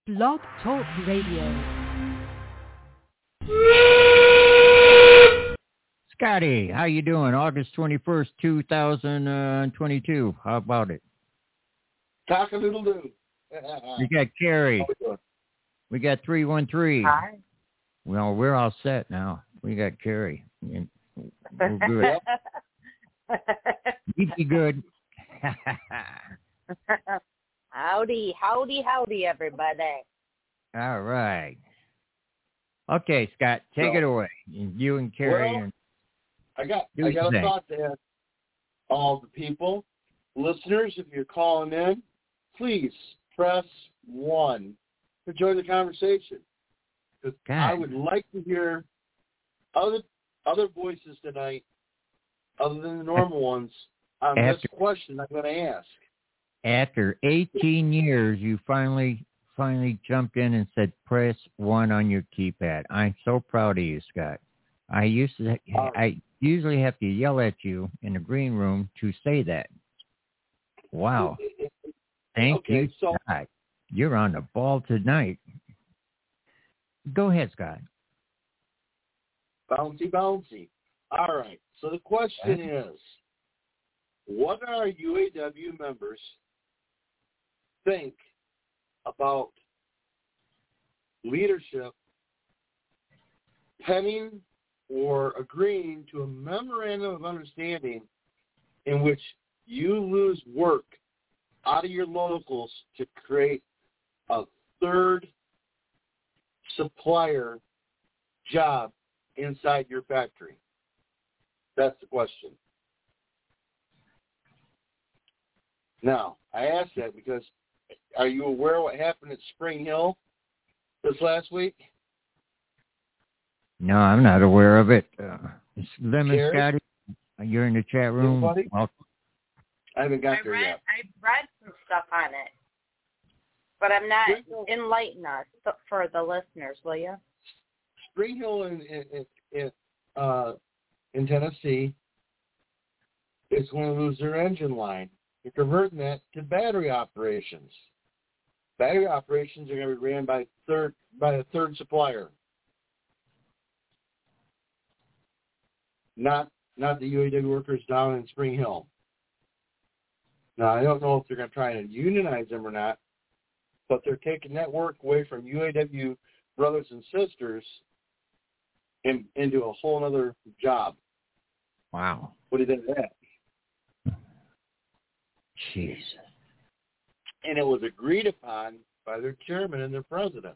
Blog Talk Radio. Scotty, how you doing? August 21st, 2022. How about it? Cock-a-doodle-doo. We got Carrie. We got 313. Hi. Well, we're all set now. We got Carrie. We're good. You be good. Howdy, everybody. All right. Okay, Scott, take it away. You and Carrie. Well, I got a thought to ask all the people. Listeners, if you're calling in, please press 1 to join the conversation. Because I would like to hear other voices tonight, other than the normal ones, on this question I'm going to ask. After 18 years, you finally jumped in and said, press 1 on your keypad. I'm so proud of you, Scott. I usually have to yell at you in the green room to say that. Wow. Thank you, Scott. You're on the ball tonight. Go ahead, Scott. Bouncy. All right. So the question is, what our UAW members think about leadership penning or agreeing to a memorandum of understanding in which you lose work out of your locals to create a third supplier job inside your factory? That's the question. Now, I ask that because are you aware of what happened at Spring Hill this last week? No, I'm not aware of it. Lemon Jerry? Scotty, you're in the chat room. I haven't got there yet. I've read some stuff on it, but I'm not enlighten us for the listeners, will you? Spring Hill in Tennessee is going to lose their engine line. They're converting that to battery operations. Battery operations are going to be ran by a third supplier, not the UAW workers down in Spring Hill. Now, I don't know if they're going to try and unionize them or not, but they're taking that work away from UAW brothers and sisters and into a whole other job. Wow. What do you think of that? Jeez. And it was agreed upon by their chairman and their president.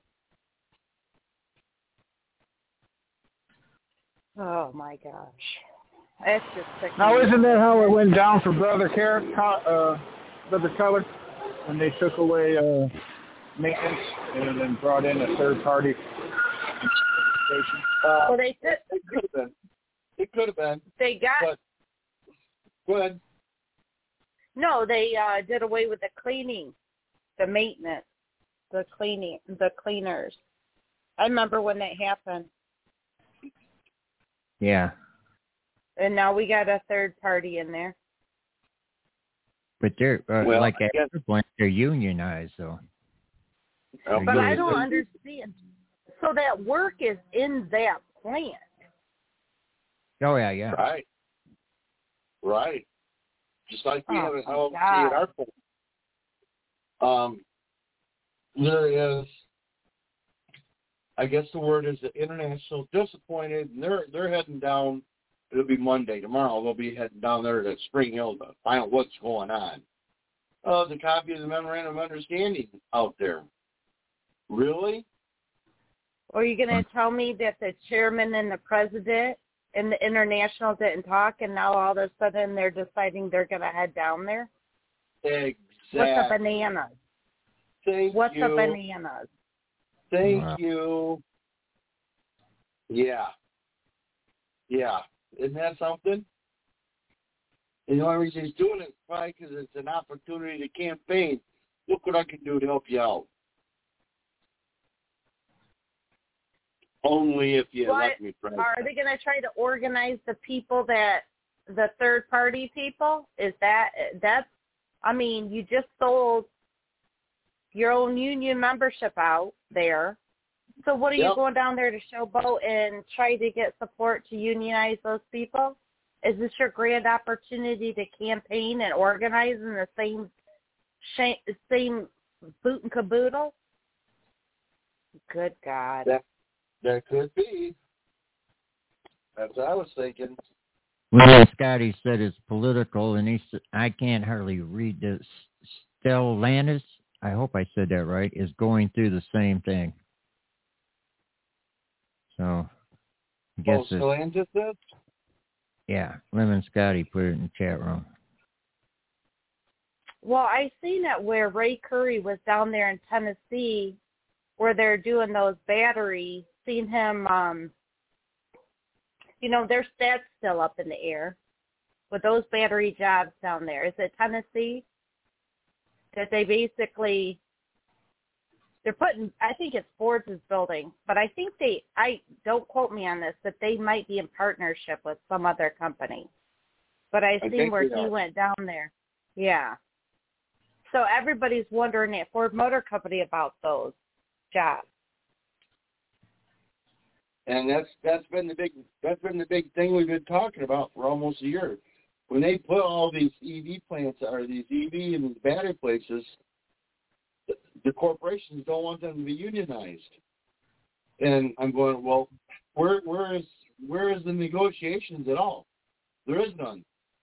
Oh, my gosh. That's just sick. Now, isn't that how it went down for Brother Keller, when they took away maintenance and then brought in a third-party station? Well, it could have been. It could have been. They got... But, go ahead. No, they did away with the cleaning, the maintenance, the cleaners. I remember when that happened. Yeah. And now we got a third party in there. But they're, like at the point, they're unionized, though. But I don't understand. So that work is in that plant. Oh, yeah. Right. Just like we have an LLC at our plant. There is, I guess the word is the International Disappointed, and they're heading down. It'll be Monday. Tomorrow they'll be heading down there to Spring Hill to find out what's going on. The copy of the Memorandum of Understanding out there. Really? Are you going to tell me that the chairman and the president and the international didn't talk, and now all of a sudden they're deciding they're going to head down there? Exactly. What's the bananas? What's the bananas? Thank you. Yeah. Isn't that something? And the only reason he's doing it is probably because it's an opportunity to campaign. Look what I can do to help you out. Only if you elect me president. Are they going to try to organize the people the third party people? That's, I mean, you just sold your own union membership out there. So what are you going down there to showboat and try to get support to unionize those people? Is this your grand opportunity to campaign and organize in the same boot and caboodle? Good God. That could be. That's what I was thinking. Well, Scotty said it's political, and he said, I can't hardly read this. Stellantis, I hope I said that right, is going through the same thing. So, I guess Stellantis is? Yeah, Lemon Scotty put it in the chat room. Well, I seen it where Ray Curry was down there in Tennessee where they're doing those batteries. Seen him, their stats still up in the air with those battery jobs down there. Is it Tennessee? That they basically, they're putting, I think it's Ford's building, but I think don't quote me on this, but they might be in partnership with some other company. But I seen where he went down there. Yeah. So everybody's wondering at Ford Motor Company about those jobs. And that's been the big thing we've been talking about for almost a year. When they put all these EV plants or these EV and battery places, the corporations don't want them to be unionized. And I'm going, well, where is the negotiations at all? There is none.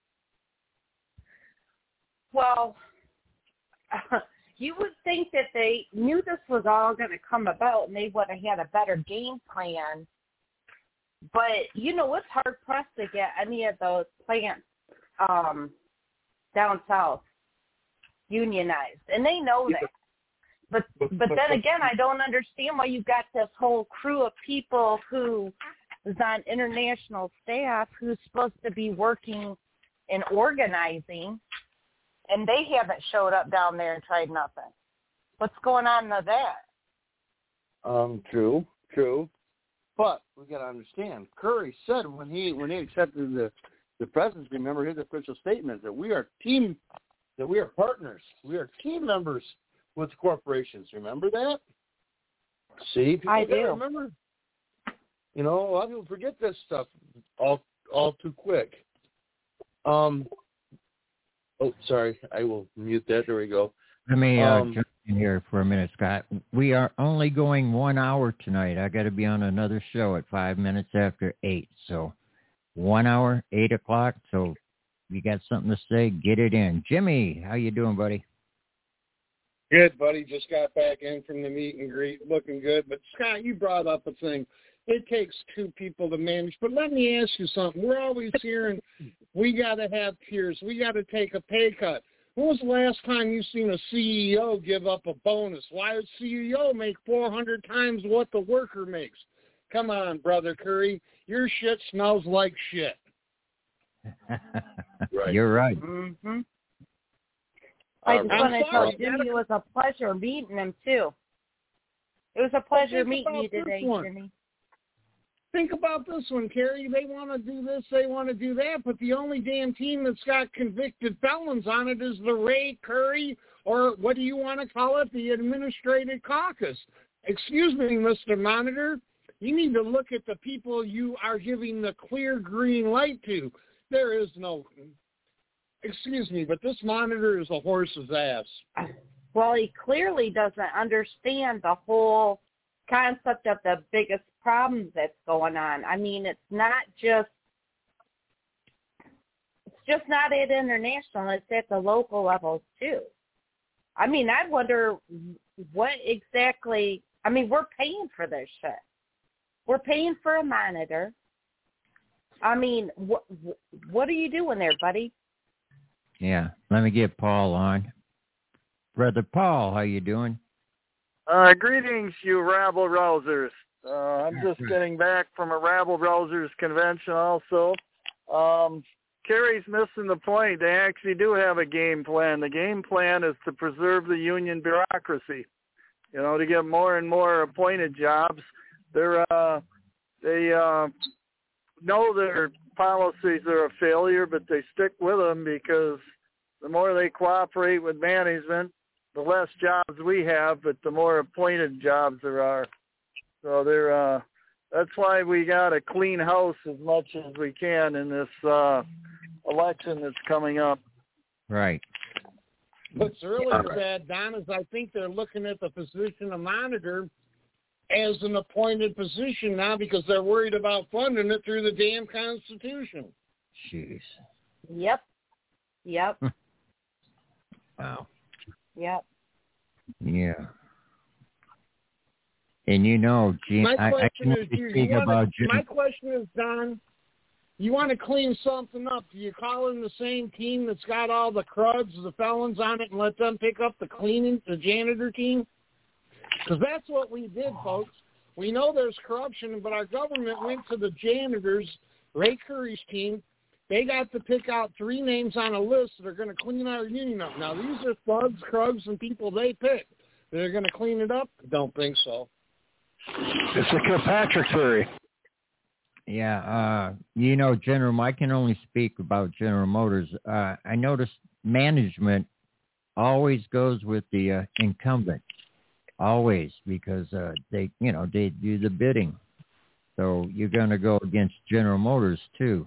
Well, you would think that they knew this was all going to come about and they would have had a better game plan. But, it's hard-pressed to get any of those plants down south unionized. And they know that. But then again, I don't understand why you've got this whole crew of people who is on international staff who's supposed to be working and organizing, and they haven't showed up down there and tried nothing. What's going on with that? True. But we got to understand, Curry said when he accepted the presidency, remember his official statement that we are partners, we are team members with corporations. Remember that? See, people I do. Remember. A lot of people forget this stuff all too quick. Oh, sorry. I will mute that. There we go. Let me jump in here for a minute, Scott. We are only going 1 hour tonight. I got to be on another show at 5 minutes after 8. So 1 hour, 8 o'clock. So if you got something to say, get it in. Jimmy, how you doing, buddy? Good, buddy. Just got back in from the meet and greet, looking good. But, Scott, you brought up a thing. It takes two people to manage. But let me ask you something. We're always hearing we got to have tiers. We got to take a pay cut. When was the last time you seen a CEO give up a bonus? Why would CEO make 400 times what the worker makes? Come on, Brother Curry. Your shit smells like shit. Right. You're right. Mm-hmm. I just want to tell Jimmy it was a pleasure meeting him, too. It was a pleasure meeting you today, Jimmy. Think about this one, Carrie. They want to do this, they want to do that, but the only damn team that's got convicted felons on it is the Ray Curry, or what do you want to call it, the Administrative Caucus. Excuse me, Mr. Monitor. You need to look at the people you are giving the clear green light to. There is no... Excuse me, but this monitor is a horse's ass. Well, he clearly doesn't understand the whole concept of the biggest problems that's going on. I mean, it's just not at international, it's at the local levels too. I mean, I wonder what exactly, we're paying for this shit. We're paying for a monitor. I mean, what are you doing there, buddy? Yeah, let me get Paul on. Brother Paul, how you doing? Greetings, you rabble-rousers. I'm just getting back from a rabble-rousers convention also. Kerry's missing the point. They actually do have a game plan. The game plan is to preserve the union bureaucracy, to get more and more appointed jobs. They know their policies are a failure, but they stick with them because the more they cooperate with management, the less jobs we have, but the more appointed jobs there are. So that's why we got to clean house as much as we can in this election that's coming up. Right. What's really sad, Don, is I think they're looking at the position of monitor as an appointed position now because they're worried about funding it through the damn Constitution. Jeez. Yep. Wow. Yep. Yeah. And Gene, my question is, Don, you want to clean something up? Do you call in the same team that's got all the cruds, the felons on it, and let them pick up the janitor team? Because that's what we did, folks. We know there's corruption, but our government went to the janitors, Ray Curry's team. They got to pick out 3 names on a list that are going to clean our union up. Now, these are thugs, krugs, and people they picked. They're going to clean it up? Don't think so. It's a Kilpatrick theory. Yeah, I can only speak about General Motors. I noticed management always goes with the incumbent, always, because they do the bidding. So you're going to go against General Motors too.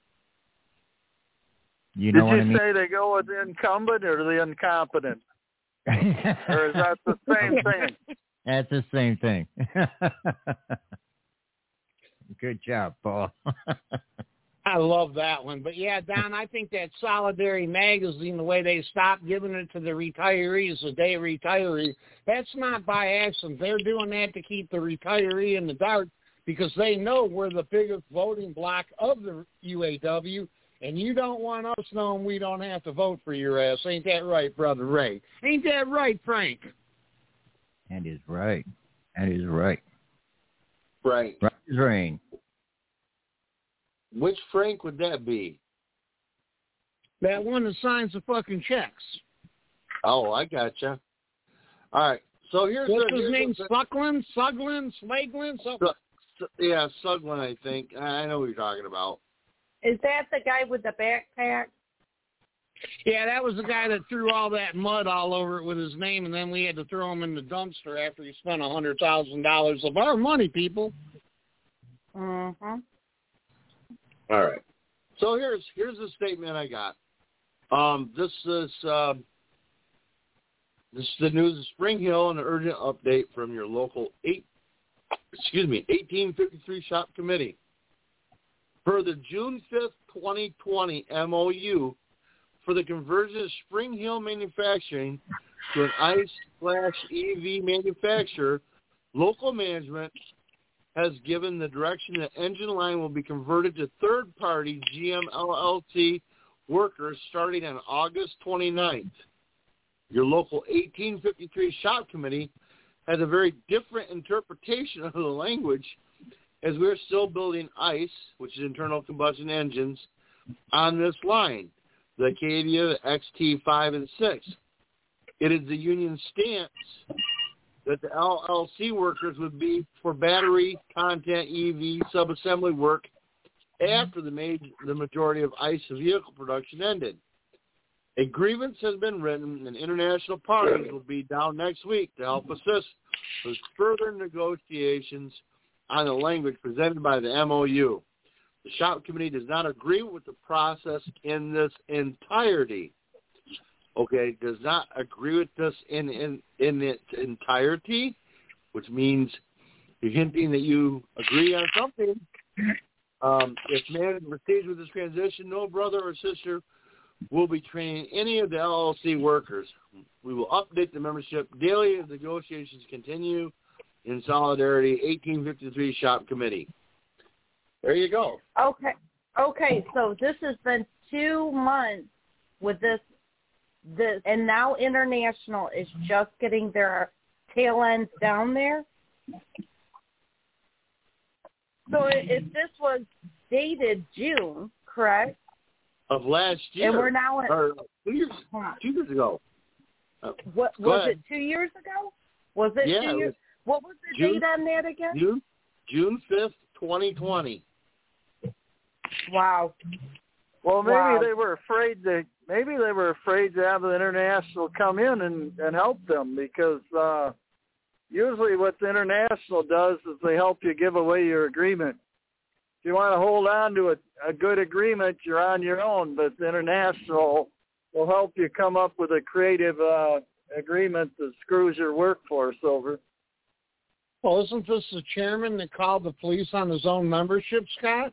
Did you say they go with the incumbent or the incompetent? Or is that the same thing? That's the same thing. Good job, Paul. I love that one. But, yeah, Don, I think that Solidarity Magazine, the way they stopped giving it to the retirees the day retiree, that's not by accident. They're doing that to keep the retiree in the dark because they know we're the biggest voting bloc of the UAW, and you don't want us knowing we don't have to vote for your ass. Ain't that right, Brother Ray? Ain't that right, Frank? That is right. That is right. Right. Right as rain. Which Frank would that be? That one that signs the fucking checks. Oh, I gotcha. All right. So what's his name? Suglin? Slaglin? Something. Yeah, Suglin, I think. I know what you're talking about. Is that the guy with the backpack? Yeah, that was the guy that threw all that mud all over it with his name, and then we had to throw him in the dumpster after he spent $100,000 of our money, people. Mm-hmm. All right. So here's the statement I got. This is the news of Spring Hill, an urgent update from your local 1853 shop committee. Per the June 5th, 2020 MOU for the conversion of Spring Hill Manufacturing to an ICE/EV manufacturer, local management has given the direction that engine line will be converted to third-party GM LLC workers starting on August 29th. Your local 1853 shop committee has a very different interpretation of the language, as we're still building ICE, which is internal combustion engines, on this line, the Acadia, the XT5 and 6. It is the union stance that the LLC workers would be for battery content EV subassembly work after the majority of ICE vehicle production ended. A grievance has been written, and international parties will be down next week to help assist with further negotiations on the language presented by the MOU. The shop committee does not agree with the process in this entirety. Okay, does not agree with this in its entirety, which means you're hinting that you agree on something. If management proceeds with this transition, no brother or sister will be training any of the LLC workers. We will update the membership daily as negotiations continue in Solidarity 1853 Shop Committee. There you go. Okay, so this has been 2 months with this, and now International is just getting their tail ends down there. So if this was dated June, correct? Of last year. And we're now at 2 years ago. What was it? 2 years ago? Was it 2 years? What was the date on that again? June 5th, 2020. Wow. Well, maybe they were afraid to maybe they were afraid to have the International come in and help them, because usually what the International does is they help you give away your agreement. If you want to hold on to a good agreement, you're on your own, but the International will help you come up with a creative agreement that screws your workforce over. Well, isn't this the chairman that called the police on his own membership, Scott?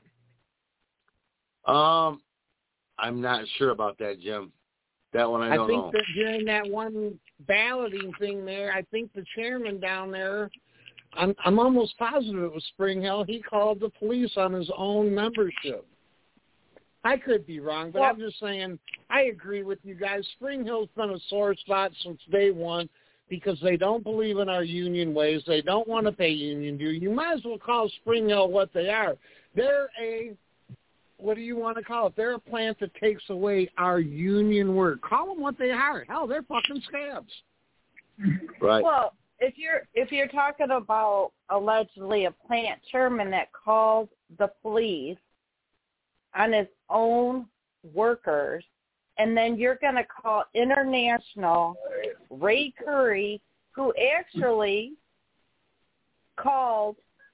I'm not sure about that, Jim. That one I don't know. I think that during that one balloting thing there, I think the chairman down there, I'm almost positive it was Spring Hill, he called the police on his own membership. I could be wrong, but I'm just saying I agree with you guys. Spring Hill's been a sore spot since day one because they don't believe in our union ways. They don't want to pay union due. You might as well call Spring Hill what they are. They're what do you want to call it? They're a plant that takes away our union work. Call them what they are. Hell, they're fucking scabs. Right. Well, if you're talking about allegedly a plant chairman that called the police on his own workers, and then you're going to call International Ray Curry, who actually called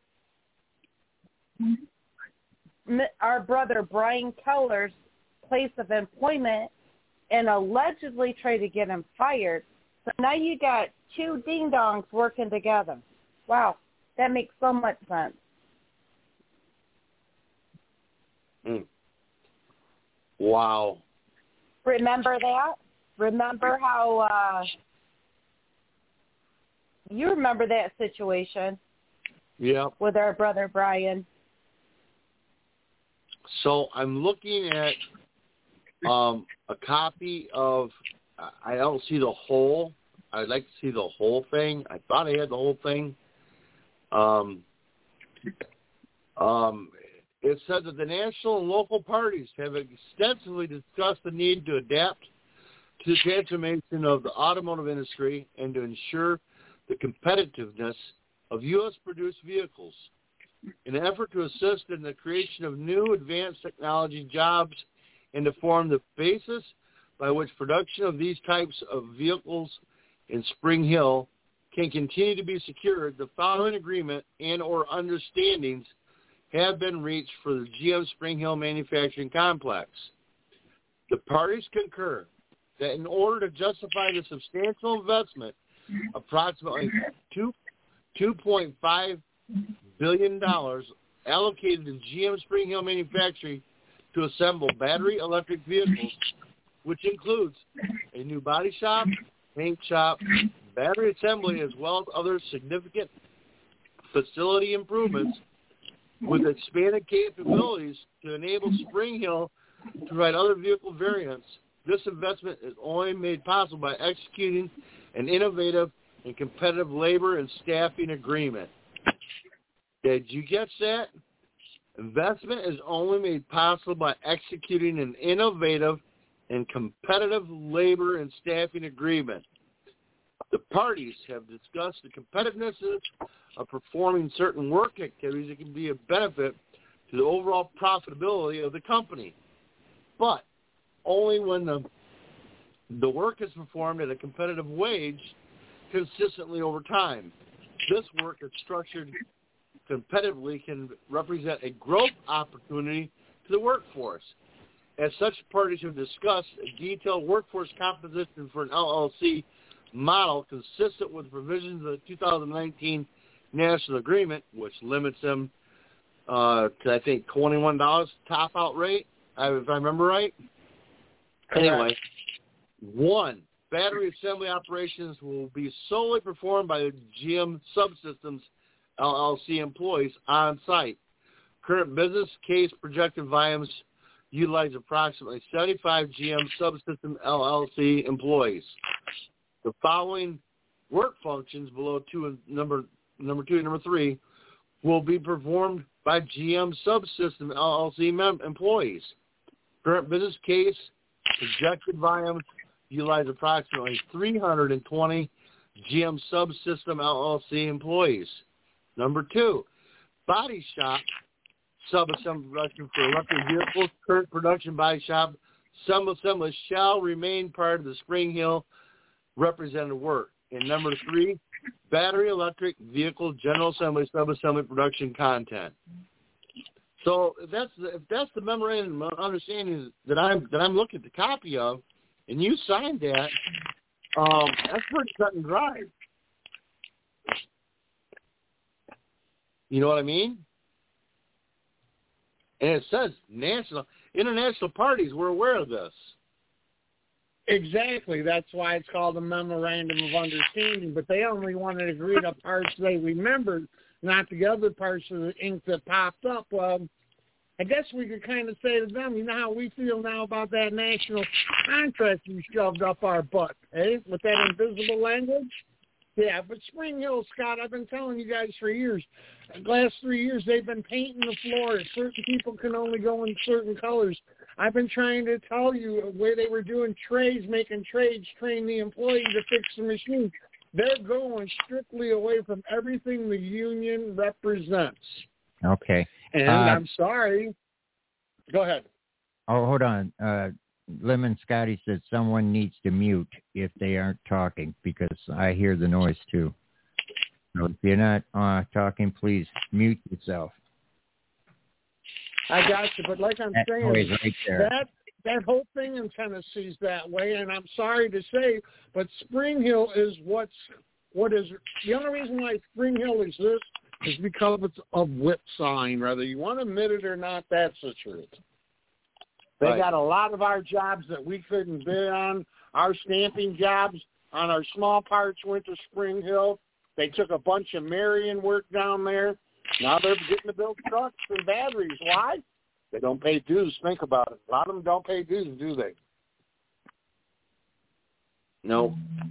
our brother Brian Keller's place of employment and allegedly tried to get him fired. So now you got two ding-dongs working together. Wow, that makes so much sense. Wow. Remember that? Remember how you remember that situation? Yeah. With our brother Brian. So I'm looking at a copy of, I don't see the whole. I'd like to see the whole thing. I thought I had the whole thing. It said that the national and local parties have extensively discussed the need to adapt to the transformation of the automotive industry and to ensure the competitiveness of U.S.-produced vehicles. In an effort to assist in the creation of new advanced technology jobs and to form the basis by which production of these types of vehicles in Spring Hill can continue to be secured, the following agreement and or understandings have been reached for the GM Spring Hill manufacturing complex. The parties concur that in order to justify the substantial investment, approximately $2.5 billion allocated to GM Spring Hill Manufacturing to assemble battery electric vehicles, which includes a new body shop, paint shop, battery assembly, as well as other significant facility improvements with expanded capabilities to enable Spring Hill to provide other vehicle variants. This investment is only made possible by executing an innovative and competitive labor and staffing agreement. Did you get that? Investment is only made possible by executing an innovative and competitive labor and staffing agreement. The parties have discussed the competitiveness of performing certain work activities that can be of benefit to the overall profitability of the company, but only when the work is performed at a competitive wage consistently over time. This work is structured competitively can represent a growth opportunity to the workforce. As such, parties have discussed a detailed workforce composition for an LLC model consistent with the provisions of the 2019 National Agreement, which limits them to, I think, $21 top-out rate, if I remember right. Anyway, 1, battery assembly operations will be solely performed by the GM Subsystems LLC employees on site. Current business case projected volumes utilize approximately 75 GM Subsystem LLC employees. The following work functions below number 2 and number 3 will be performed by GM Subsystem LLC employees. Current business case projected volumes utilize approximately 320 GM Subsystem LLC employees. Number 2, body shop subassembly production for electric vehicles. Current production body shop Assembly shall remain part of the Spring Hill representative work. And number 3, battery electric vehicle general assembly, sub-assembly production content. So if that's the memorandum of understanding that I'm looking at the copy of, and you signed that, that's pretty cut and dry. You know what I mean? And it says international parties were aware of this. Exactly. That's why it's called a memorandum of understanding. But they only wanted to agree to parts they remembered, not the other parts of the ink that popped up. Well, I guess we could kind of say to them, you know how we feel now about that national contract you shoved up our butt, eh? With that invisible language? Yeah, but Spring Hill, Scott, I've been telling you guys for years. The last 3 years, they've been painting the floor. Certain people can only go in certain colors. I've been trying to tell you where they were doing trades, making trades, train the employee to fix the machine. They're going strictly away from everything the union represents. Okay. And I'm sorry. Go ahead. Oh, hold on. Lemon Scotty said someone needs to mute if they aren't talking because I hear the noise too. So if you're not talking, please mute yourself. I got you, but like I'm saying, right there. that whole thing in Tennessee's that way, and I'm sorry to say, but Spring Hill is what is the only reason why Spring Hill exists is because it's a whip sign. Whether you want to admit it or not, that's the truth. They got a lot of our jobs that we couldn't bid on. Our stamping jobs on our small parts went to Spring Hill. They took a bunch of Marion work down there. Now they're getting to build trucks and batteries. Why? They don't pay dues. Think about it. A lot of them don't pay dues, do they? No.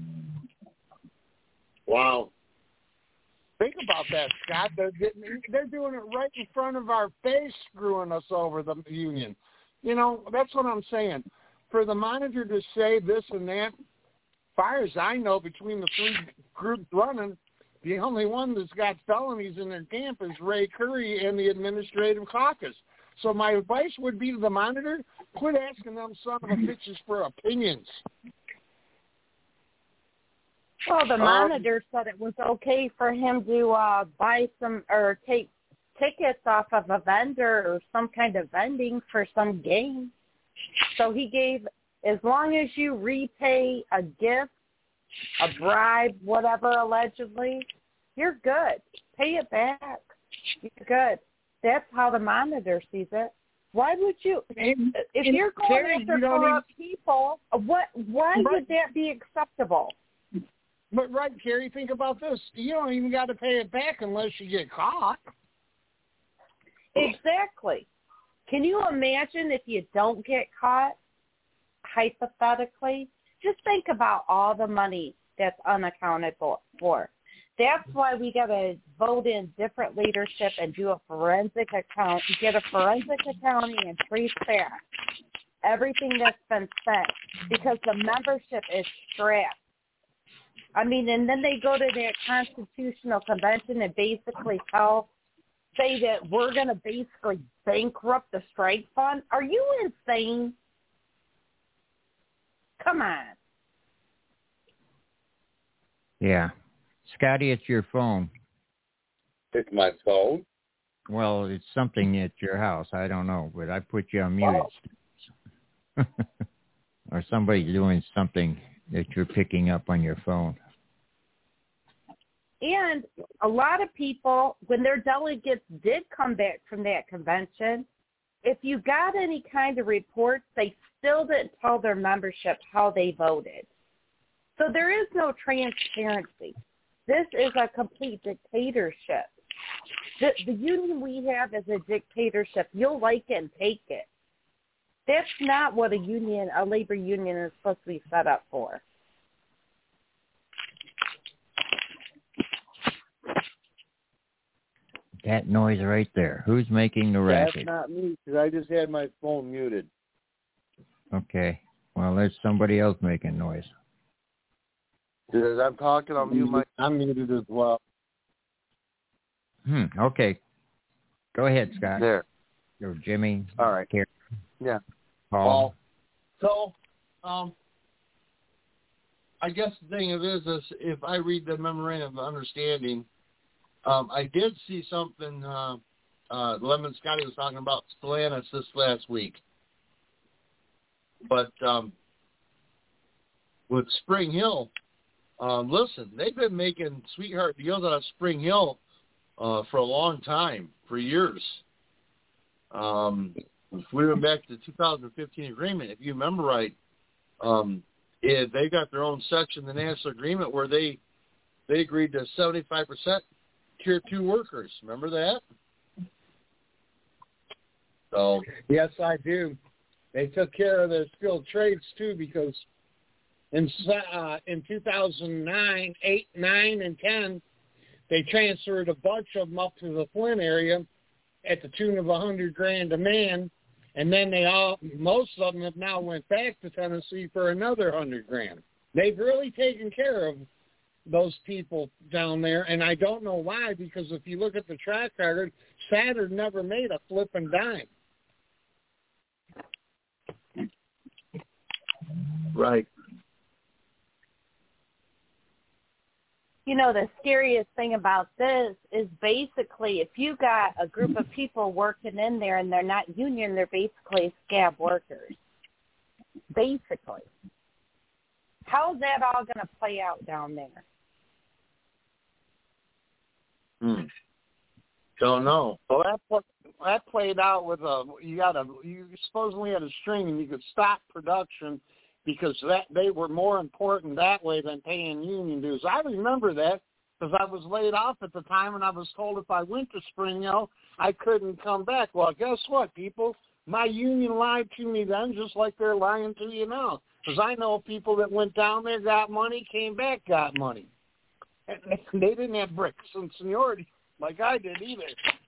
Wow. Think about that, Scott. They're doing it right in front of our face, screwing us over, the union. You know, that's what I'm saying. For the manager to say this and that, as far as I know, between the 3 groups running, the only one that's got felonies in their camp is Ray Curry and the administrative caucus. So my advice would be to the monitor, quit asking them son of a bitches for opinions. Well, the monitor said it was okay for him to buy some or take tickets off of a vendor or some kind of vending for some game. So he gave, as long as you repay a gift, a bribe, whatever, allegedly, you're good. Pay it back. You're good. That's how the monitor sees it. Why would you, if you're going after corrupt people, why would that be acceptable? But right, Carrie, think about this. You don't even got to pay it back unless you get caught. Exactly. Can you imagine if you don't get caught, hypothetically? Just think about all the money that's unaccounted for. That's why we got to vote in different leadership and do a forensic account, get a forensic accounting and trace back everything that's been spent because the membership is strapped. I mean, and then they go to that constitutional convention and basically say that we're going to basically bankrupt the strike fund. Are you insane? Come on. Yeah. Scotty, it's your phone. It's my phone? Well, it's something at your house. I don't know, but I put you on mute. Oh. Or somebody's doing something that you're picking up on your phone. And a lot of people, when their delegates did come back from that convention, if you got any kind of reports, they still didn't tell their membership how they voted. So there is no transparency. This is a complete dictatorship. The union we have is a dictatorship. You'll like it and take it. That's not what a labor union is supposed to be set up for. That noise right there. Who's making the racket? That's not me, because I just had my phone muted. Okay. Well, there's somebody else making noise. As I'm talking, I'm muted as well. Okay. Go ahead, Scott. There. Or Jimmy. All right. Karen. Yeah. Paul. So, I guess the thing of it is if I read the memorandum of understanding, I did see something Lemon Scotty was talking about Stellantis this last week. But with Spring Hill, listen, they've been making sweetheart deals out of Spring Hill for a long time, for years. If we went back to the 2015 agreement, if you remember right, they got their own section in the national agreement where they agreed to 75% Tier 2 workers. Remember that? So yes, I do. They took care of their skilled trades too, because in 2009, 8, 9, and 10, they transferred a bunch of them up to the Flint area at the tune of $100,000 a man, and then most of them have now went back to Tennessee for another $100,000. They've really taken care of those people down there, and I don't know why, because if you look at the track record, Saturn never made a flipping dime. right. You know, the scariest thing about this is basically if you got a group of people working in there and they're not union, they're basically scab workers. Basically. How's that all going to play out down there? Don't know. Well, that played out with you supposedly had a string and you could stop production because they were more important that way than paying union dues. I remember that because I was laid off at the time and I was told if I went to Spring Hill, I couldn't come back. Well, guess what, people? My union lied to me then just like they're lying to you now, because I know people that went down there, got money, came back, got money. And they didn't have bricks and seniority like I did either.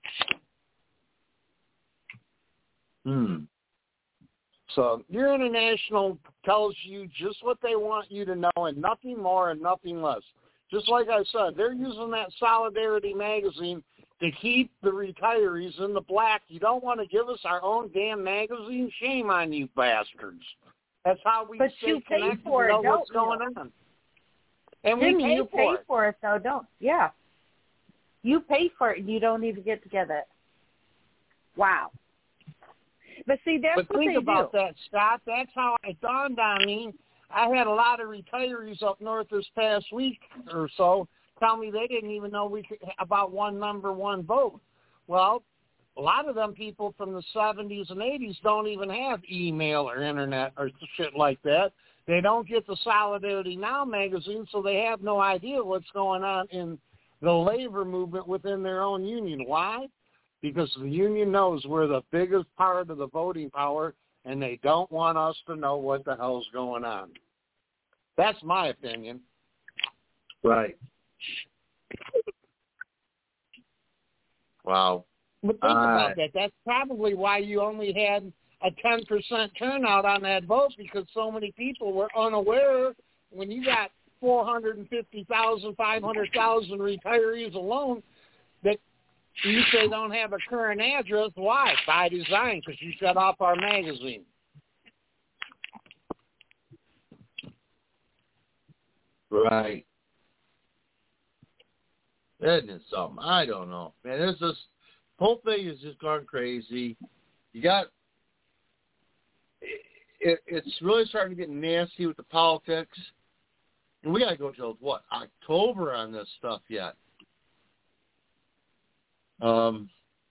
So your international tells you just what they want you to know and nothing more and nothing less. Just like I said, they're using that Solidarity magazine to keep the retirees in the black. You don't want to give us our own damn magazine? Shame on you bastards. That's how we stay connected and know what's going on. And Jimmy, we pay you pay for it, though, don't? Yeah. You pay for it, and you don't even get to get it. Wow. But see, that's what they do. But think about that, Scott. That's how it dawned on me. I had a lot of retirees up north this past week or so tell me they didn't even know we could about one number one vote. Well, a lot of them people from the 70s and 80s don't even have email or internet or shit like that. They don't get the Solidarity Now magazine, so they have no idea what's going on in the labor movement within their own union. Why? Because the union knows we're the biggest part of the voting power, and they don't want us to know what the hell's going on. That's my opinion. Right. Wow. But think about that. That's probably why you only had a 10% turnout on that vote, because so many people were unaware. When you got 450,000, 500,000 retirees alone that you say don't have a current address. Why? By design, because you shut off our magazine. Right. Isn't it something? I don't know. Man, whole thing is just gone crazy. You got it's really starting to get nasty with the politics. And we got to go till, October on this stuff yet. Ballots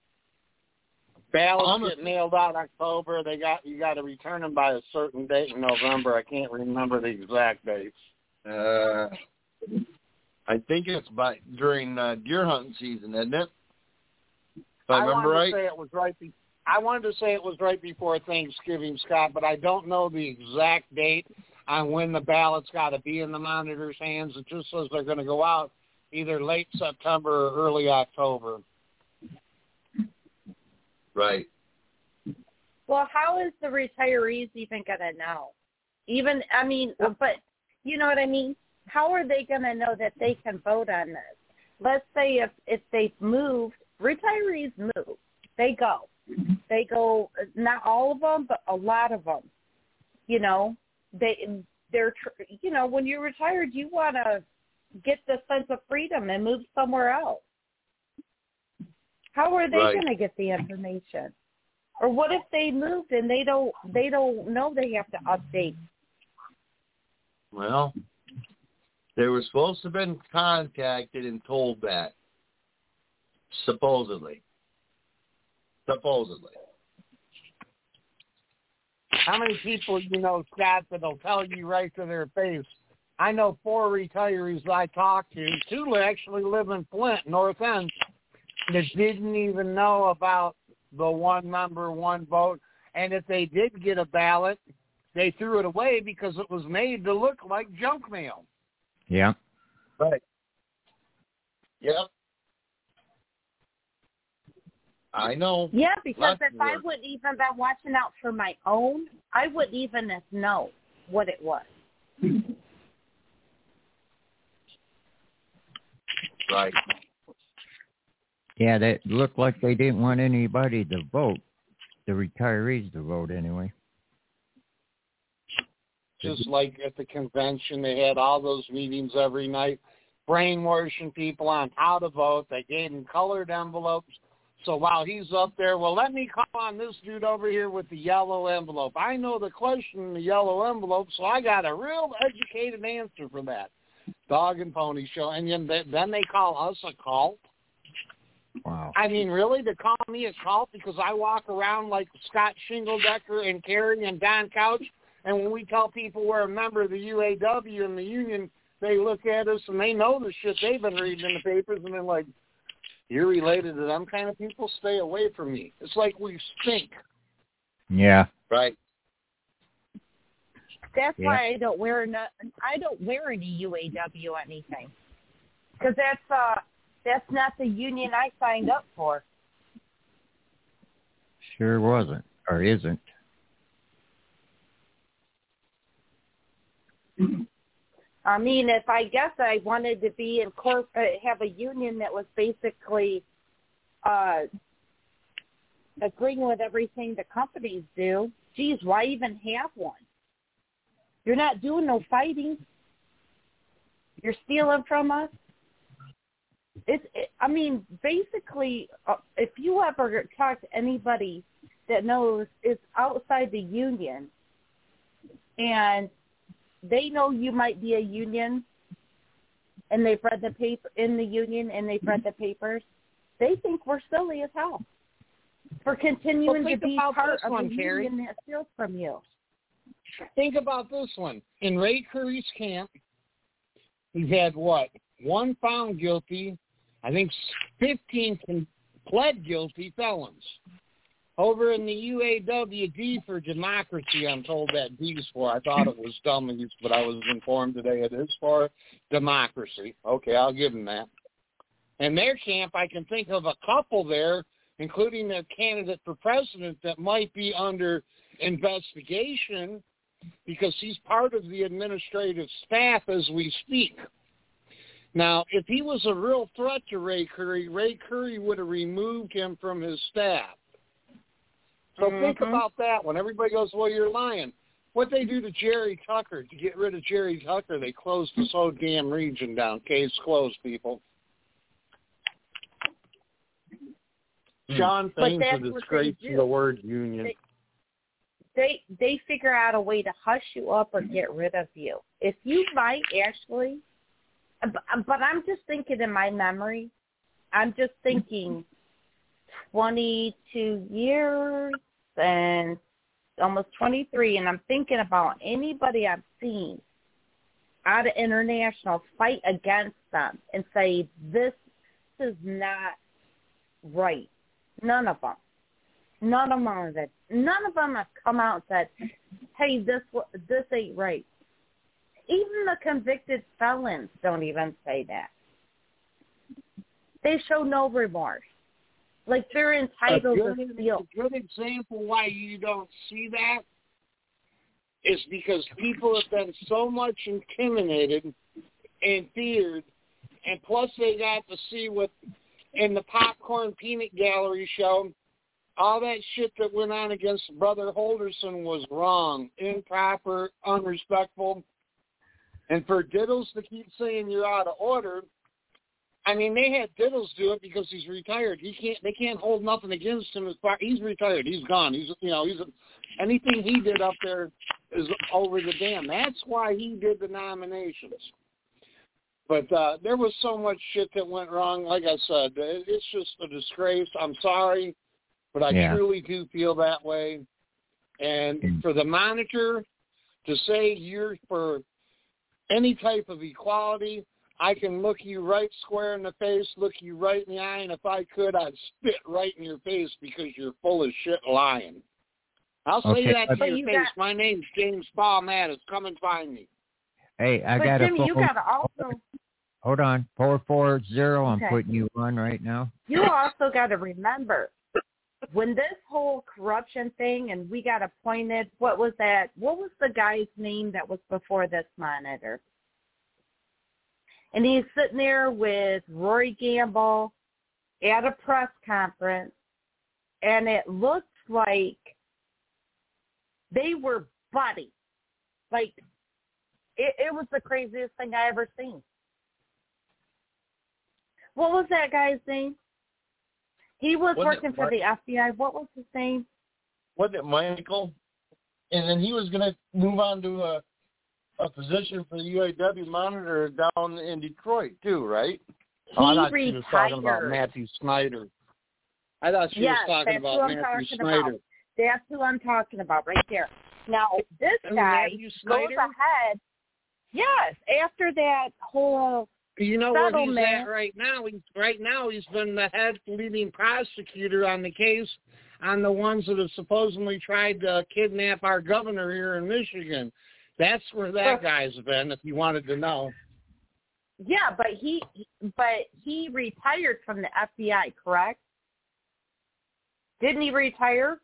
get nailed out October. You got to return them by a certain date in November. I can't remember the exact dates. I think it's during deer hunting season, isn't it? If I remember right. I wanted to say it was right before Thanksgiving, Scott, but I don't know the exact date on when the ballots got to be in the monitor's hands. It just says they're going to go out either late September or early October. Right. Well, how is the retirees even going to know? But you know what I mean? How are they going to know that they can vote on this? Let's say if they've moved, retirees move. They go, not all of them, but a lot of them. you know, they're you know, when you're retired, you want to get the sense of freedom and move somewhere else. How are they going to get the information? Or what if they moved and they don't know they have to update? Well, they were supposed to have been contacted and told that. Supposedly. How many people you know, Scott, that'll tell you right to their face? I know 4 retirees I talked to. 2 actually live in Flint, North End, that didn't even know about the 1 member, 1 vote. And if they did get a ballot, they threw it away because it was made to look like junk mail. Yeah. Right. Yep. I know. Yeah, because if I wouldn't even been watching out for my own, I wouldn't even know what it was. Right. Yeah, that looked like they didn't want anybody to vote, the retirees to vote anyway. Just like at the convention, they had all those meetings every night, brainwashing people on how to vote. They gave them colored envelopes. So while he's up there, well, let me call on this dude over here with the yellow envelope. I know the question in the yellow envelope, so I got a real educated answer for that. Dog and pony show. And then they call us a cult. Wow. I mean, really, to call me a cult because I walk around like Scott Shingledecker and Carrie and Don Couch, and when we tell people we're a member of the UAW and the union, they look at us and they know the shit they've been reading in the papers, and they're like, you're related to them kind of people? Stay away from me. It's like we stink. Yeah. Right. That's why I don't wear any UAW anything, because that's not the union I signed up for. Sure wasn't, or isn't. I mean, if I guess I wanted to be have a union that was basically agreeing with everything the companies do, geez, why even have one? You're not doing no fighting. You're stealing from us. I mean, basically, if you ever talk to anybody that knows it's outside the union and they know you might be a union and they've read the paper in the union and they've read the papers, they think we're silly as hell for continuing to be part of the union that steals from you. Think about this one. In Ray Curry's camp, he had what? 1 found guilty, I think 15 pled guilty felons. Over in the UAWD for democracy, I'm told that D is for. I thought it was dummies, but I was informed today it is for democracy. Okay, I'll give them that. In their camp, I can think of a couple there, including their candidate for president, that might be under investigation because he's part of the administrative staff as we speak. Now, if he was a real threat to Ray Curry would have removed him from his staff. So think about that. When everybody goes, well, you're lying. What they do to Jerry Tucker, to get rid of Jerry Tucker, they closed this whole damn region down. Case closed, people. John Thane's a disgrace to the word union. They figure out a way to hush you up or get rid of you. If you might actually, but I'm just thinking in my memory, I'm just thinking 22 years and almost 23, and I'm thinking about anybody I've seen out of international fight against them and say, this is not right. None of them. None of them have come out and said, hey, this ain't right. Even the convicted felons don't even say that. They show no remorse. Like they're entitled to steal. A good example why you don't see that is because people have been so much intimidated and feared, and plus they got to see what in the Popcorn Peanut Gallery show, all that shit that went on against Brother Holderson was wrong, improper, unrespectful. And for Diddles to keep saying you're out of order, I mean, they had Diddles do it because he's retired. They can't hold nothing against him. He's retired. He's gone. Anything he did up there is over the dam. That's why he did the nominations. But there was so much shit that went wrong. Like I said, it's just a disgrace. I'm sorry, but I truly do feel that way. And for the monitor to say you're for any type of equality, I can look you right square in the face, look you right in the eye, and if I could, I'd spit right in your face because you're full of shit lying. I'll say that to your face. My name's James Paul Mattis. Come and find me. Hey, I got Jimmy, you got to also... Hold on. 440, I'm putting you on right now. You also got to remember, when this whole corruption thing and we got appointed, what was that? What was the guy's name that was before this monitor? And he's sitting there with Rory Gamble at a press conference, and it looked like they were buddies. Like, it was the craziest thing I ever seen. What was that guy's name? He was working for the FBI. What was his name? Wasn't it Michael? And then he was going to move on to a position for the UAW monitor down in Detroit too, right? I thought she was talking about Matthew Snyder. I thought she was talking about Matthew Snyder. That's who I'm talking about right there. Now, this guy goes ahead. Yes, after that whole You know where he's at right now? He's been the head leading prosecutor on the case on the ones that have supposedly tried to kidnap our governor here in Michigan. That's where that guy's been, if you wanted to know. Yeah, but he retired from the FBI, correct? Didn't he retire?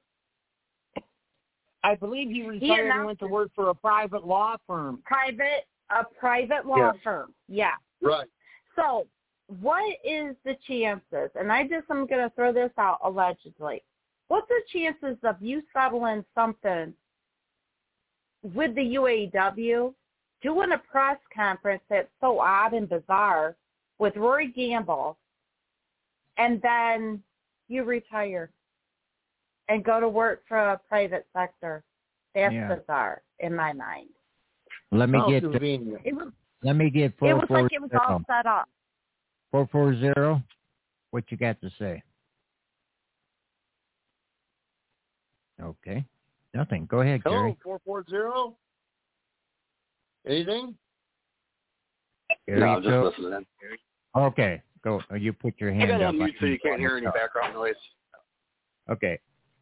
I believe he retired and went to work for a private law firm. A private law firm, yeah. Right. So what is the chances, and I'm going to throw this out allegedly, what's the chances of you settling something with the UAW, doing a press conference that's so odd and bizarre with Rory Gamble, and then you retire and go to work for a private sector? That's bizarre in my mind. Let me get 440. It was like it was all set up. 440, what you got to say? Okay. Nothing. Go ahead, Gary. Hello, 440? Anything? Gary, no, just listening. Okay. Go. You put your hand up. I got on mute so you can't hear any background noise. Okay.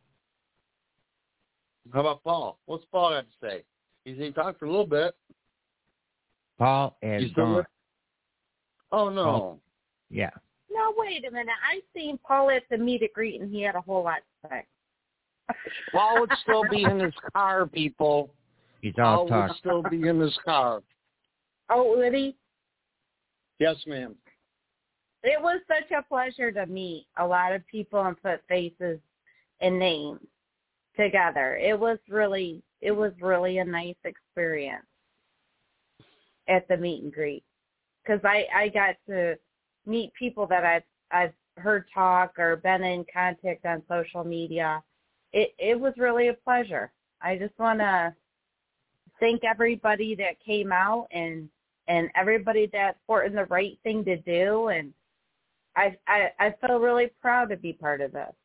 How about Paul? What's Paul got to say? He talked for a little bit. Paul has gone. Oh, no. Paul. Yeah. No, wait a minute. I seen Paul at the meet and greet, and he had a whole lot to say. Paul would still be in his car, people. He's all Paul talk. would still be in his car. Oh, would he? Yes, ma'am. It was such a pleasure to meet a lot of people and put faces and names together. It was really a nice experience at the meet and greet, because I got to meet people that I've heard talk or been in contact on social media. It was really a pleasure. I just want to thank everybody that came out and everybody that's supporting the right thing to do, and I feel really proud to be part of this.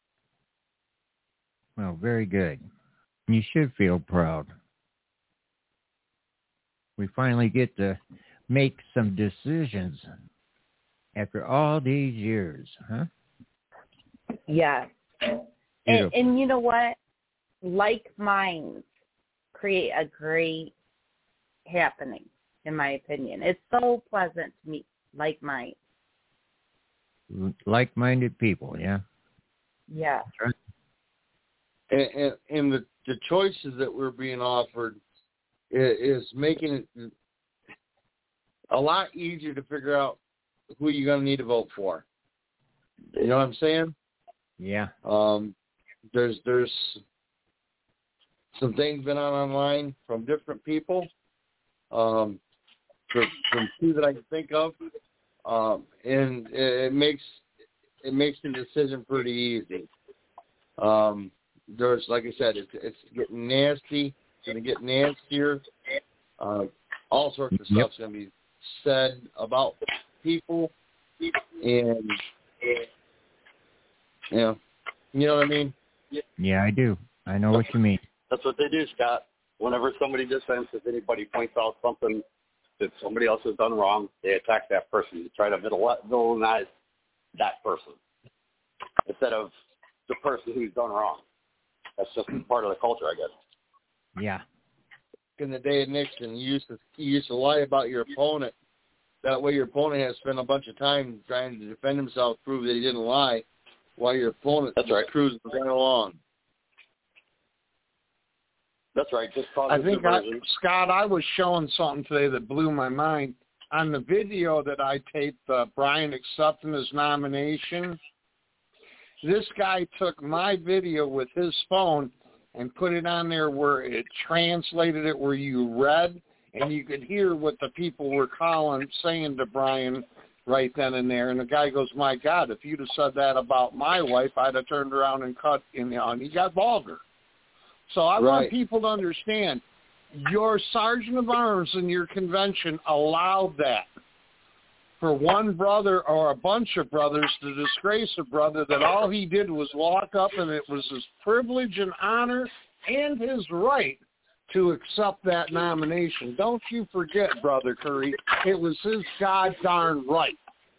Well, very good. You should feel proud. We finally get to make some decisions after all these years, huh? Yeah. And you know what? Like minds create a great happening, in my opinion. It's so pleasant to meet like minds. Like-minded people, yeah. Yeah. That's right. And the choices that we're being offered is making it a lot easier to figure out who you're going to need to vote for. You know what I'm saying? Yeah. there's some things been online from different people, from two that I can think of, and it makes the decision pretty easy. There's, like I said, it's getting nasty. It's going to get nastier. All sorts of stuff's going to be said about people, and you know what I mean? Yeah, I do. I know what you mean. That's what they do, Scott. Whenever somebody dissents, if anybody points out something that somebody else has done wrong, they attack that person to try to villainize that person instead of the person who's done wrong. That's just part of the culture, I guess. Yeah. In the day of Nixon, you used to lie about your opponent. That way your opponent has spent a bunch of time trying to defend himself, prove that he didn't lie, while your opponent cruising right along. That's right. Just I think, Scott, I was showing something today that blew my mind. On the video that I taped, Brian accepting his nomination, this guy took my video with his phone and put it on there where it translated it where you read, and you could hear what the people were saying to Brian right then and there. And the guy goes, "My God, if you'd have said that about my wife, I'd have turned around and cut in the on." He got vulgar. So I want people to understand, your sergeant of arms in your convention allowed that for one brother or a bunch of brothers to disgrace a brother that all he did was walk up, and it was his privilege and honor and his right to accept that nomination. Don't you forget, Brother Curry, it was his god-darn right.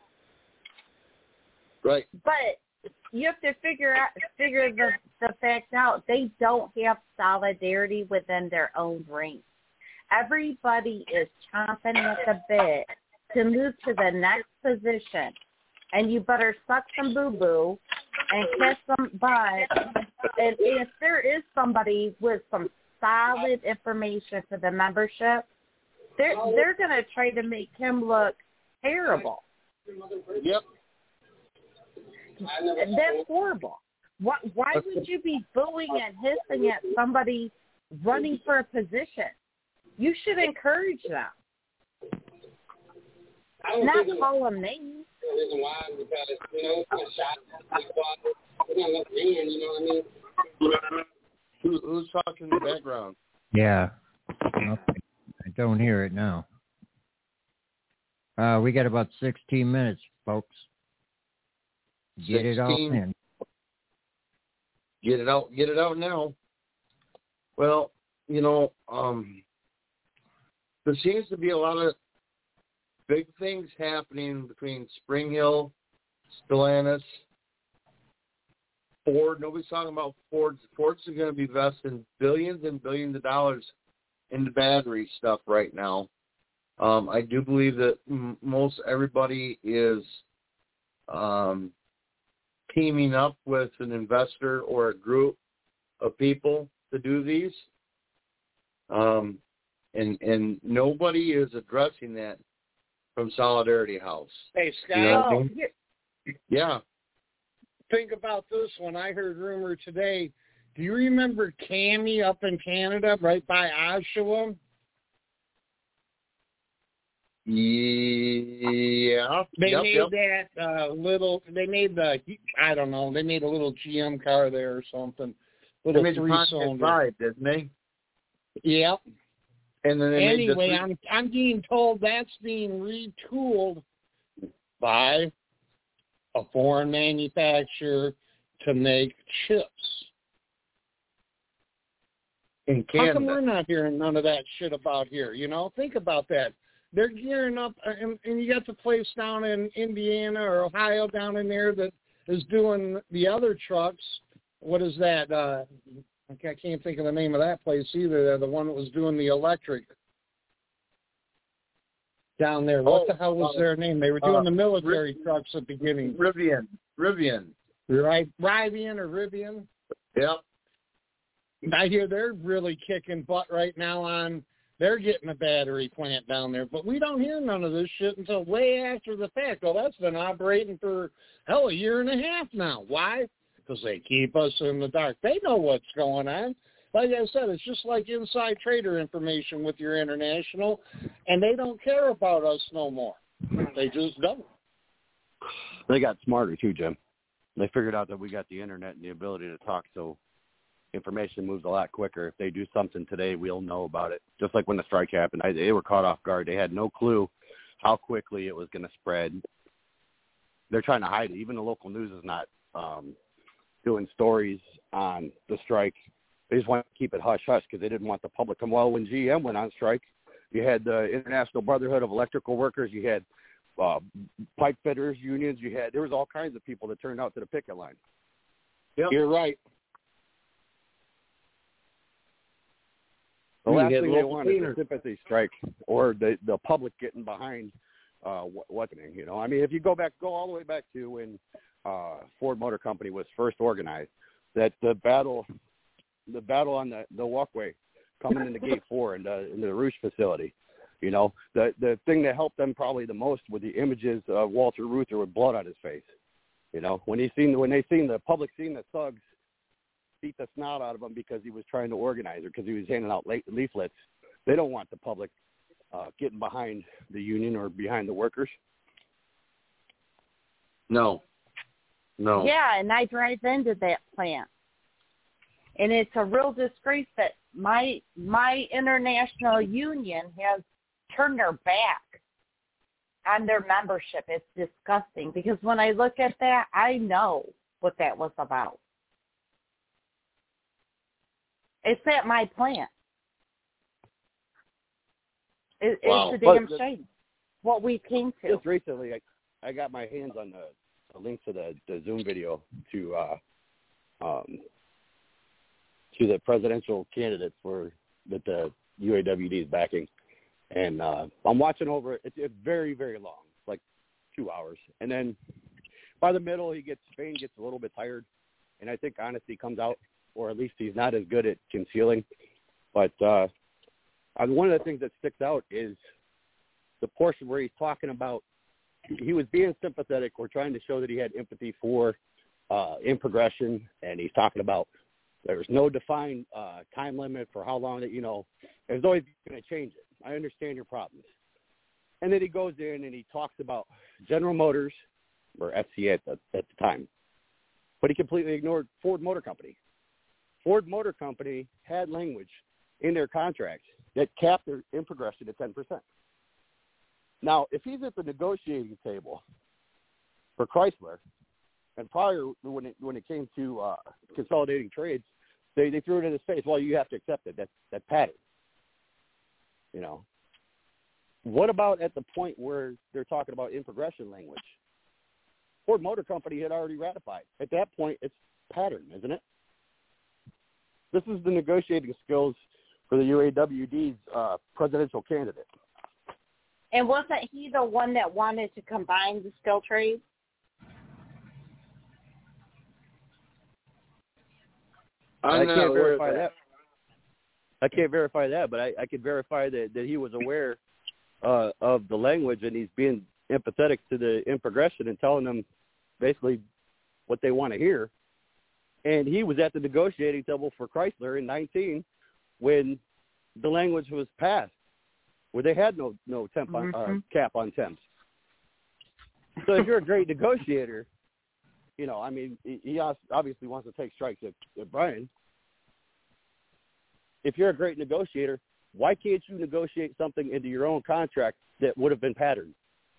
Right. But you have to figure the fact out. They don't have solidarity within their own ranks. Everybody is chomping at the bit to move to the next position, and you better suck some boo-boo and kiss some butt. And if there is somebody with some solid information for the membership, they're going to try to make him look terrible. Yep. That's horrible. Why would you be booing and hissing at somebody running for a position? You should encourage them. Not call them names. Who's talking in the background? Yeah. Okay. I don't hear it now. We got about 16 minutes, folks. Get 16. It all in. Get it out now. Well, there seems to be a lot of big things happening between Spring Hill, Stellantis, Ford. Nobody's talking about Ford. Ford's going to be investing billions and billions of dollars into battery stuff right now. I do believe that most everybody is teaming up with an investor or a group of people to do these. And nobody is addressing that from Solidarity House. Hey, Scott. You know what I mean? Yeah. Think about this one. I heard rumor today. Do you remember Cami up in Canada, right by Oshawa? Yeah. They made that little. They made I don't know. They made a little GM car there or something. Little they made 3-cylinder, didn't they? Yep. And then anyway, I'm being told that's being retooled by a foreign manufacturer to make chips. In Canada. How come we're not hearing none of that shit about here? Think about that. They're gearing up, and you got the place down in Indiana or Ohio down in there that is doing the other trucks. What is that? I can't think of the name of that place either. They're the one that was doing the electric down there. What the hell was their name? They were doing the military trucks at the beginning. Rivian. Right, Rivian or Rivian. Yep. I hear they're really kicking butt right now on. They're getting a battery plant down there, but we don't hear none of this shit until way after the fact. Well, that's been operating for, a year and a half now. Why? because they keep us in the dark. They know what's going on. Like I said, it's just like inside trader information with your international, and they don't care about us no more. They just don't. They got smarter too, Jim. They figured out that we got the internet and the ability to talk, so information moves a lot quicker. If they do something today, we'll know about it. Just like when the strike happened, they were caught off guard. They had no clue how quickly it was going to spread. They're trying to hide it. Even the local news is not doing stories on the strike. They just want to keep it hush-hush because they didn't want the public to come. Well, when GM went on strike, you had the International Brotherhood of Electrical Workers. You had pipe fitters unions. There was all kinds of people that turned out to the picket line. Yep. You're right. The last thing they want is a sympathy strike or the public getting behind what's happening. You know, I mean, if you go all the way back to when Ford Motor Company was first organized, that the battle on the walkway coming into Gate 4 in the Rouge facility, you know, the thing that helped them probably the most were the images of Walter Reuther with blood on his face. You know, when they seen the public seen the thugs beat the snot out of him because he was trying to organize or because he was handing out leaflets, they don't want the public getting behind the union or behind the workers. No. Yeah, and I drive into that plant. And it's a real disgrace that my international union has turned their back on their membership. It's disgusting because when I look at that, I know what that was about. It's at my plant. It's a damn shame what we came to. Just recently, I got my hands on the link to the Zoom video to the presidential candidate that the UAWD is backing. And I'm watching over it. It's very, very long, like 2 hours. And then by the middle, Spain gets a little bit tired. And I think honesty comes out, or at least he's not as good at concealing. But one of the things that sticks out is the portion where he's talking about he was being sympathetic or trying to show that he had empathy for in progression. And he's talking about there's no defined time limit for how long that, you know, there's always going to change it. I understand your problems. And then he goes in and he talks about General Motors, or FCA at the time, but he completely ignored Ford Motor Company. Ford Motor Company had language in their contracts that capped their in progression at 10%. Now, if he's at the negotiating table for Chrysler, and prior when it came to consolidating trades, they threw it in his face. Well, you have to accept it. That pattern. You know, what about at the point where they're talking about in progression language? Ford Motor Company had already ratified. At that point, it's pattern, isn't it? This is the negotiating skills for the UAWD's presidential candidate. And wasn't he the one that wanted to combine the skill trades? I can't verify that. I can't verify that, but I can verify that he was aware of the language, and he's being empathetic to the in progression and telling them basically what they want to hear. And he was at the negotiating table for Chrysler in 19 when the language was passed, where they had no temp cap on temps. So if you're a great negotiator, you know, I mean, he obviously wants to take strikes at Brian. If you're a great negotiator, why can't you negotiate something into your own contract that would have been patterned?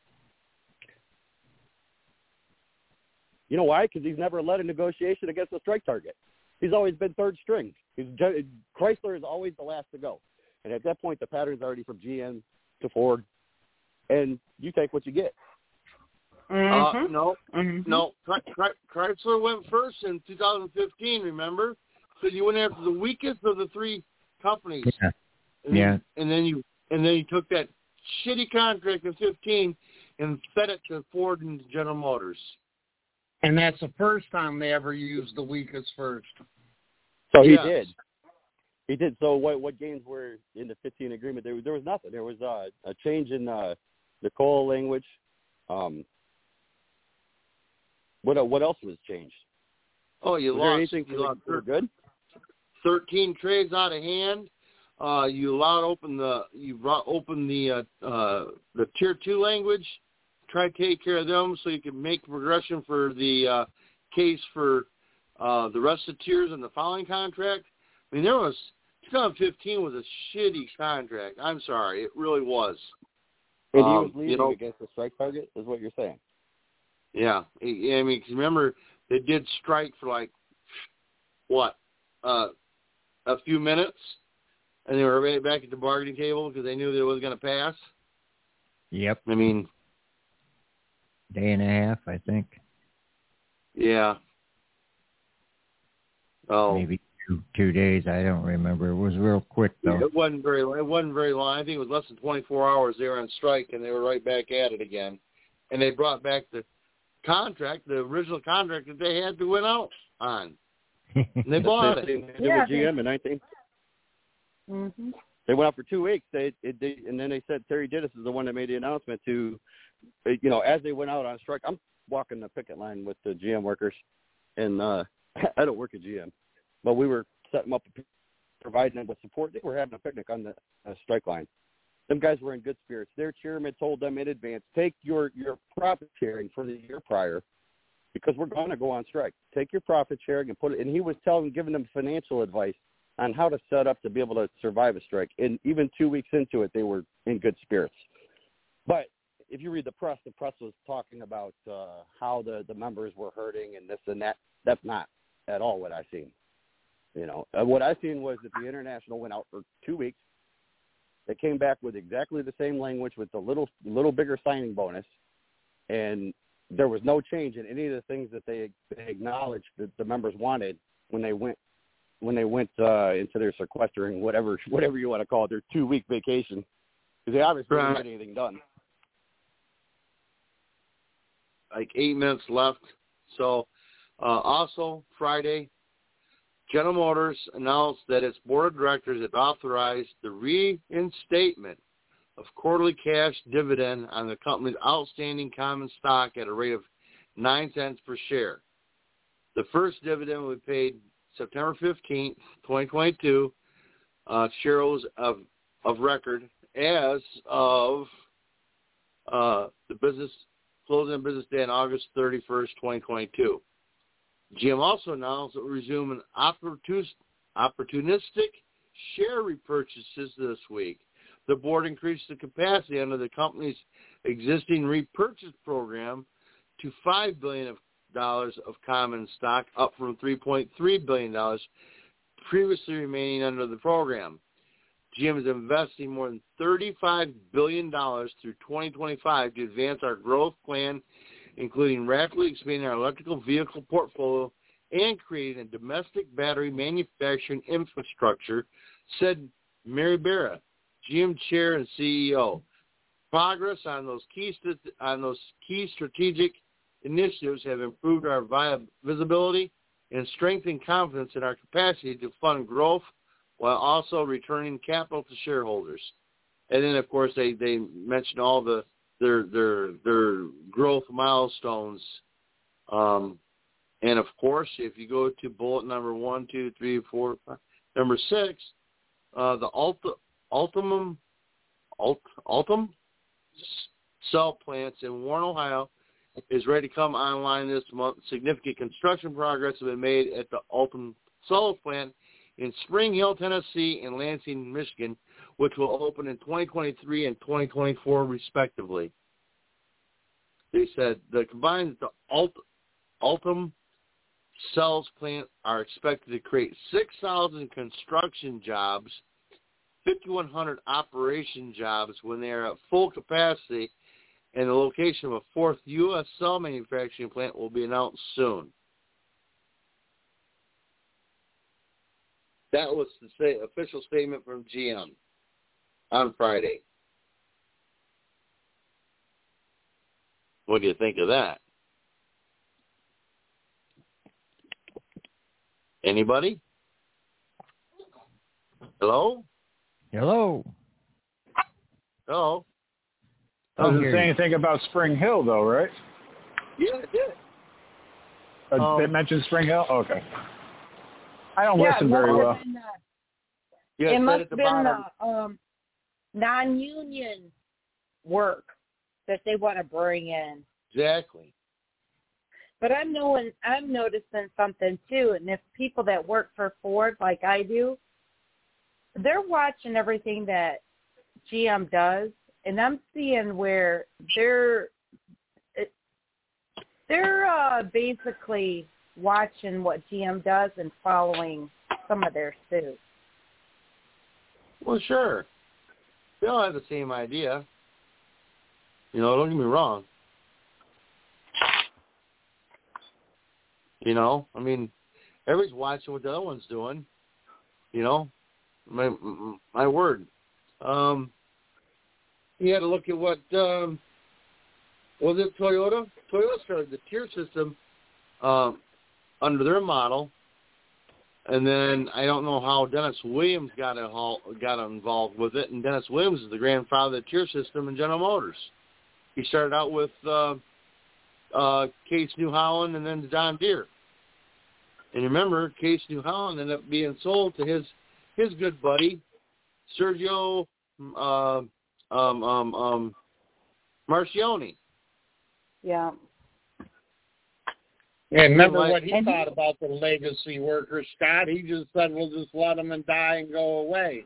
You know why? Because he's never led a negotiation against a strike target. He's always been third string. Chrysler is always the last to go. And at that point, the pattern's already from GM to Ford, and you take what you get. Mm-hmm. No. Chrysler went first in 2015, remember? So you went after the weakest of the three companies. Yeah. And then you took that shitty contract in 15 and fed it to Ford and General Motors. And that's the first time they ever used the weakest first. So he did. He did. So what gains were in the 15 agreement? There was nothing. There was a change in the coal language. What else was changed? Oh, you lost. Anything You lost. good? 13 trades out of hand. You allowed open the tier 2 language. Try to take care of them so you can make progression for the case for the rest of the tiers in the following contract. I mean, 2015 was a shitty contract. I'm sorry, it really was. And he was leading against the strike target, is what you're saying. Yeah, I mean, 'cause remember they did strike for like a few minutes, and they were right back at the bargaining table because they knew that it was going to pass. Yep. I mean, day and a half, I think. Yeah. Oh, maybe 2 days. I don't remember. It was real quick though. It wasn't very long. I think it was less than 24 hours they were on strike, and they were right back at it again. And they brought back the contract, the original contract that they had to win out on. And they bought it. They did with GM in 19. Mm-hmm. They went out for 2 weeks. And then they said Terry Dittis is the one that made the announcement to, as they went out on strike. I'm walking the picket line with the GM workers, and I don't work at GM, but we were setting them up, providing them with support. They were having a picnic on the strike line. Them guys were in good spirits. Their chairman told them in advance, take your profit sharing for the year prior, because we're going to go on strike. Take your profit sharing and put it. And he was giving them financial advice on how to set up to be able to survive a strike. And even 2 weeks into it, they were in good spirits. But if you read the press was talking about how the members were hurting and this and that. That's not at all what I seen. What I seen was that the International went out for 2 weeks. They came back with exactly the same language with a little bigger signing bonus, and there was no change in any of the things that they acknowledged that the members wanted when they went into their sequestering, whatever you want to call it, their 2 week vacation, because they obviously didn't get anything done. Like 8 minutes left. So also Friday, General Motors announced that its board of directors had authorized the reinstatement of quarterly cash dividend on the company's outstanding common stock at a rate of 9 cents per share. The first dividend will be paid September 15th, 2022, shareholders of record as of the business closing business day on August 31st, 2022. GM also announced it will resume an opportunistic share repurchases this week. The board increased the capacity under the company's existing repurchase program to $5 billion of common stock, up from $3.3 billion previously remaining under the program. GM is investing more than $35 billion through 2025 to advance our growth plan, including rapidly expanding our electrical vehicle portfolio and creating a domestic battery manufacturing infrastructure, said Mary Barra, GM Chair and CEO. Progress on those key strategic initiatives have improved our visibility and strengthened confidence in our capacity to fund growth while also returning capital to shareholders. And then, of course, they mentioned all their growth milestones. And, of course, if you go to bullet number 1, 2, 3, 4, 5, number 6, the Altum cell plants in Warren, Ohio, is ready to come online this month. Significant construction progress has been made at the Altum solar plant in Spring Hill, Tennessee, and Lansing, Michigan, which will open in 2023 and 2024, respectively. They said the combined Altum cells plant are expected to create 6,000 construction jobs, 5,100 operation jobs when they are at full capacity, and the location of a fourth U.S. cell manufacturing plant will be announced soon. That was the official statement from GM on Friday. What do you think of that? Anybody? Hello? Hello. Hello? Doesn't say anything about Spring Hill, though, right? Yeah, it did. They mentioned Spring Hill? Okay. I don't listen very well. It must have been non-union work that they want to bring in. Exactly. But I'm noticing something too, and if people that work for Ford like I do, they're watching everything that GM does, and I'm seeing where they're basically watching what GM does and following some of their suits. Well, sure. They all have the same idea. Don't get me wrong. Everybody's watching what the other one's doing. My word. You had to look at what was it Toyota? Toyota started the tier system under their model, and then I don't know how Dennis Williams got involved with it. And Dennis Williams is the grandfather of the tier system in General Motors. He started out with Case New Holland and then John Deere. And remember, Case New Holland ended up being sold to his good buddy Sergio Marchioni. Yeah. And remember what he thought about the legacy workers, Scott? He just said, we'll just let them and die and go away.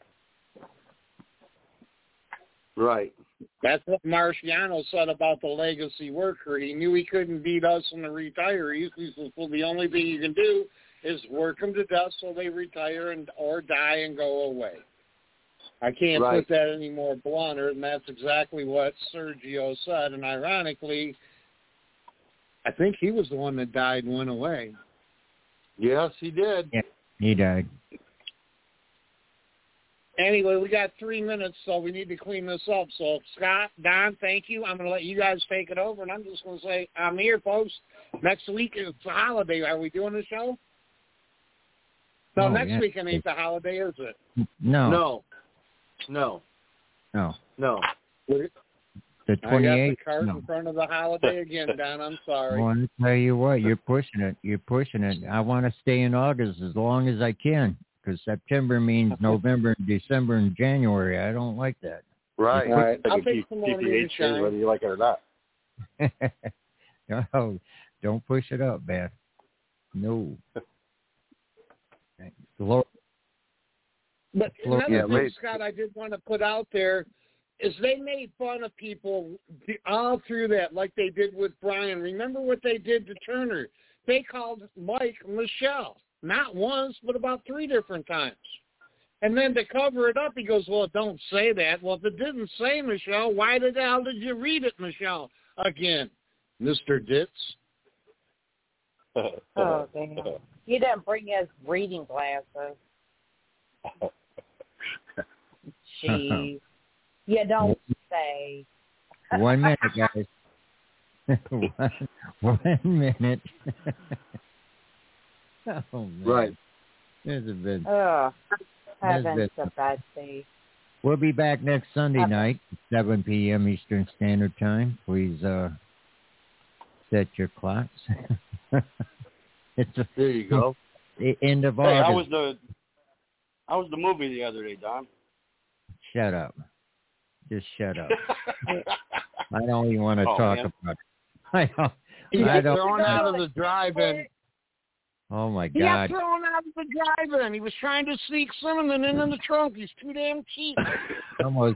Right. That's what Marciano said about the legacy worker. He knew he couldn't beat us and the retirees. He said, well, the only thing you can do is work them to death so they retire or die and go away. I can't put that any more blunter, and that's exactly what Sergio said. And ironically, I think he was the one that died and went away. Yes, he did. Yeah, he died. Anyway, we got 3 minutes, so we need to clean this up. So, Scott, Don, thank you. I'm going to let you guys take it over, and I'm just going to say, I'm here, folks. Next week is a holiday. Are we doing the show? No, next weekend ain't the holiday, is it? No. The 28th. I got the cart in front of the holiday again, Don. I'm sorry. I want to tell you what, you're pushing it. I want to stay in August as long as I can, because September means November and December and January. I don't like that. Right. I'll take some more moonshine. Whether you like it or not. No, don't push it up, Beth. No. But another thing, Scott, I did want to put out there is they made fun of people all through that, like they did with Brian. Remember what they did to Turner? They called Mike Michelle, not once, but about 3 different times. And then to cover it up, he goes, well, don't say that. Well, if it didn't say Michelle, why the hell did you read it, Michelle, again? Mr. Ditz? Oh, damn. He didn't bring his reading glasses. Jeez. You don't say. 1 minute, guys. one minute. Oh, man. Right. There's a bit. Heavens to Betsy. We'll be back next Sunday night, 7 p.m. Eastern Standard Time. Please set your clocks. There you go. The end of Hey, August. how was the movie the other day, Don? Shut up. Just shut up. I don't even want to talk about it. I don't. Thrown out of the drive-in. Oh, my He got God. thrown out of the drive-in. He was trying to sneak cinnamon in the trunk. He's too damn cheap. Almost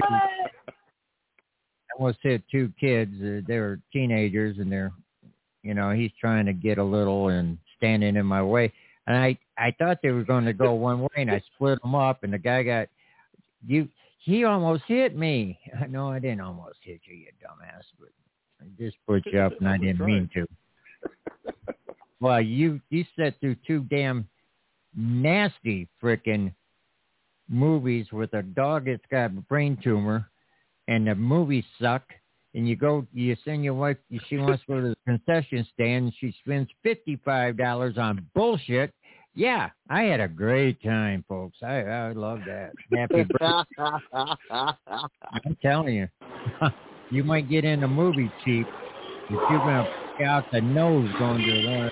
hit 2 kids. They were teenagers, and they're, he's trying to get a little and standing in my way. And I thought they were going to go one way, and I split them up, and the guy he almost hit me. No, I didn't almost hit you, you dumbass, but I just put you up, and I didn't mean to. Well, you sat through 2 damn nasty frickin' movies with a dog that's got a brain tumor, and the movies suck. And you send your wife, she wants to go to the concession stand, and she spends $55 on bullshit. Yeah, I had a great time, folks. I love that. Happy birthday. I'm telling you, you might get in a movie cheap, but you're going to out the nose going to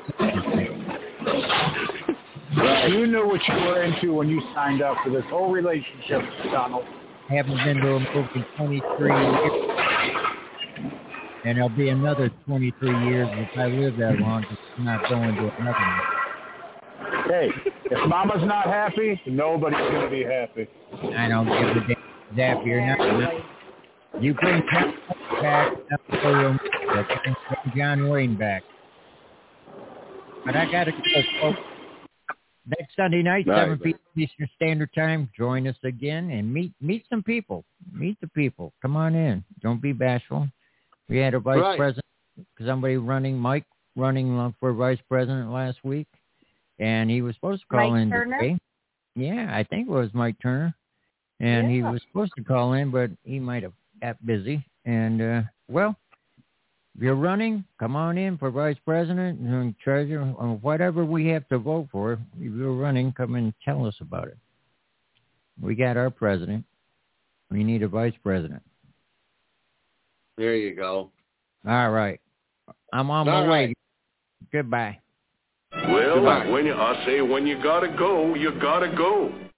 You knew what you were into when you signed up for this whole relationship, Donald. I haven't been to a movie 23 years. And it'll be another 23 years if I live that long, because I'm not going to another one. Hey, if Mama's not happy, nobody's going to be happy. I don't give a damn. Zap, you're not. You bring John back, bring John Wayne back. But I got to go, folks. Next Sunday night, 7 p.m. Eastern Standard Time, join us again and meet some people. Meet the people. Come on in. Don't be bashful. We had a vice president, somebody Mike running for vice president last week, and he was supposed to call Mike in Turner? today. Yeah, I think it was Mike Turner. And he was supposed to call in, but he might have got busy. And, well, if you're running, come on in for vice president and treasurer, or whatever we have to vote for. If you're running, come and tell us about it. We got our president. We need a vice president. There you go. All right. I'm on my way. Goodbye. Well, when you gotta go, you gotta go.